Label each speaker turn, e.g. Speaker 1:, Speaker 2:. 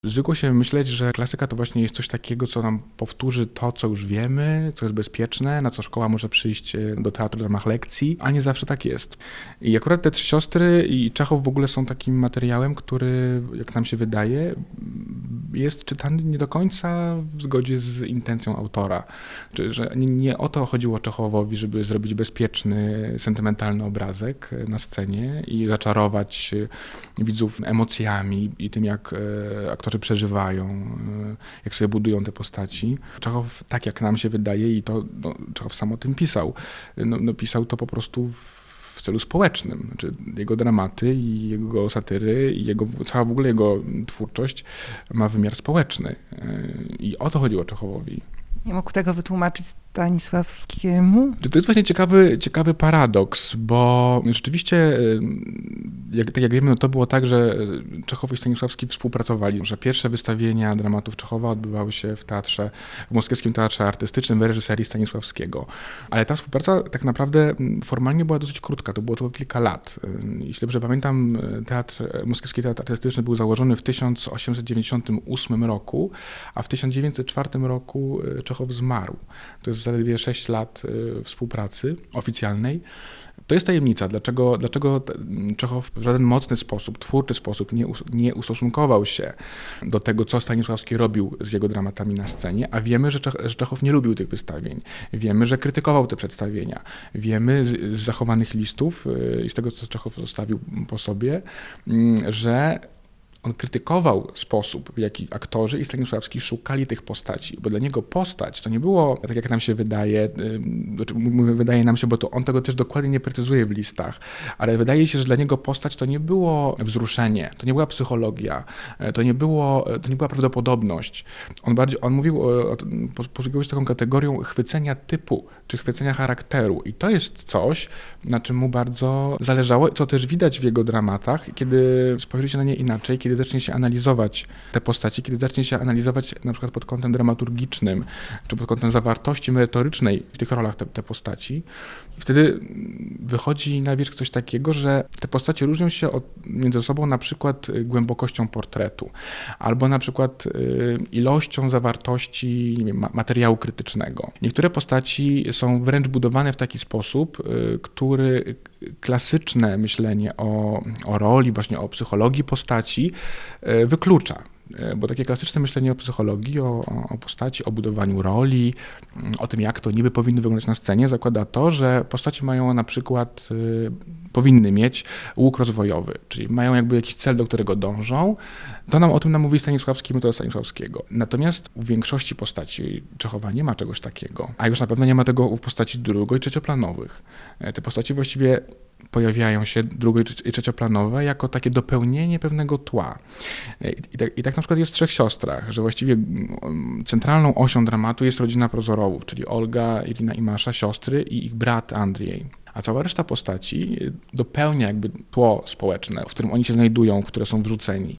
Speaker 1: Zwykło się myśleć, że klasyka to właśnie jest coś takiego, co nam powtórzy to, co już wiemy, co jest bezpieczne, na co szkoła może przyjść do teatru w ramach lekcji, a nie zawsze tak jest. I akurat te Trzy Siostry i Czechow w ogóle są takim materiałem, który, jak nam się wydaje, jest czytany nie do końca w zgodzie z intencją autora. Że nie o to chodziło Czechowowi, żeby zrobić bezpieczny, sentymentalny obrazek na scenie i zaczarować widzów emocjami i tym, jak aktorzy przeżywają, jak sobie budują te postaci. Czechow, tak jak nam się wydaje, i to Czechow sam o tym pisał, pisał to po prostu w celu społecznym. Znaczy jego dramaty i jego satyry i cała w ogóle jego twórczość ma wymiar społeczny. I o to chodziło Czechowowi.
Speaker 2: Nie mógł tego wytłumaczyć Stanisławskiemu?
Speaker 1: To jest właśnie ciekawy paradoks, bo rzeczywiście, tak jak wiemy, to było tak, że Czechow i Stanisławski współpracowali, że pierwsze wystawienia dramatów Czechowa odbywały się w Moskiewskim Teatrze Artystycznym w reżyserii Stanisławskiego. Ale ta współpraca tak naprawdę formalnie była dosyć krótka, to było tylko kilka lat. Jeśli dobrze pamiętam, Moskiewski Teatr Artystyczny był założony w 1898 roku, a w 1904 roku Czechow zmarł. To jest zaledwie 6 lat współpracy oficjalnej. To jest tajemnica, dlaczego Czechow w żaden mocny sposób, twórczy sposób nie ustosunkował się do tego, co Stanisławski robił z jego dramatami na scenie, a wiemy, że Czechow nie lubił tych wystawień. Wiemy, że krytykował te przedstawienia. Wiemy z zachowanych listów i z tego, co Czechow zostawił po sobie, że on krytykował sposób, w jaki aktorzy i Stanisławski szukali tych postaci, bo dla niego postać to nie było, tak jak nam się wydaje, wydaje nam się, bo to on tego też dokładnie nie precyzuje w listach, ale wydaje się, że dla niego postać to nie było wzruszenie, to nie była psychologia, to nie była prawdopodobność. On mówił, posługiwał się taką kategorią chwycenia typu, czy chwycenia charakteru i to jest coś, na czym mu bardzo zależało, co też widać w jego dramatach, kiedy spojrzy się na nie inaczej, kiedy zacznie się analizować te postaci, kiedy zacznie się analizować na przykład pod kątem dramaturgicznym, czy pod kątem zawartości merytorycznej w tych rolach te postaci. I wtedy wychodzi na wierzch coś takiego, że te postacie różnią się między sobą na przykład głębokością portretu, albo na przykład ilością zawartości, nie wiem, materiału krytycznego. Niektóre postaci są wręcz budowane w taki sposób, który klasyczne myślenie o roli, właśnie o psychologii postaci wyklucza. Bo takie klasyczne myślenie o psychologii, o postaci, o budowaniu roli, o tym, jak to niby powinny wyglądać na scenie, zakłada to, że postaci mają na przykład, powinny mieć łuk rozwojowy, czyli mają jakby jakiś cel, do którego dążą. O tym nam mówi Stanisławski, metoda Stanisławskiego. Natomiast w większości postaci Czechowa nie ma czegoś takiego, a już na pewno nie ma tego w postaci drugo- i trzecioplanowych. Te postaci właściwie pojawiają się drugo- i trzecioplanowe jako takie dopełnienie pewnego tła. I tak na przykład jest w Trzech Siostrach, że właściwie centralną osią dramatu jest rodzina Prozorowów, czyli Olga, Irina i Masza, siostry i ich brat Andrzej. A cała reszta postaci dopełnia jakby tło społeczne, w którym oni się znajdują, w które są wrzuceni.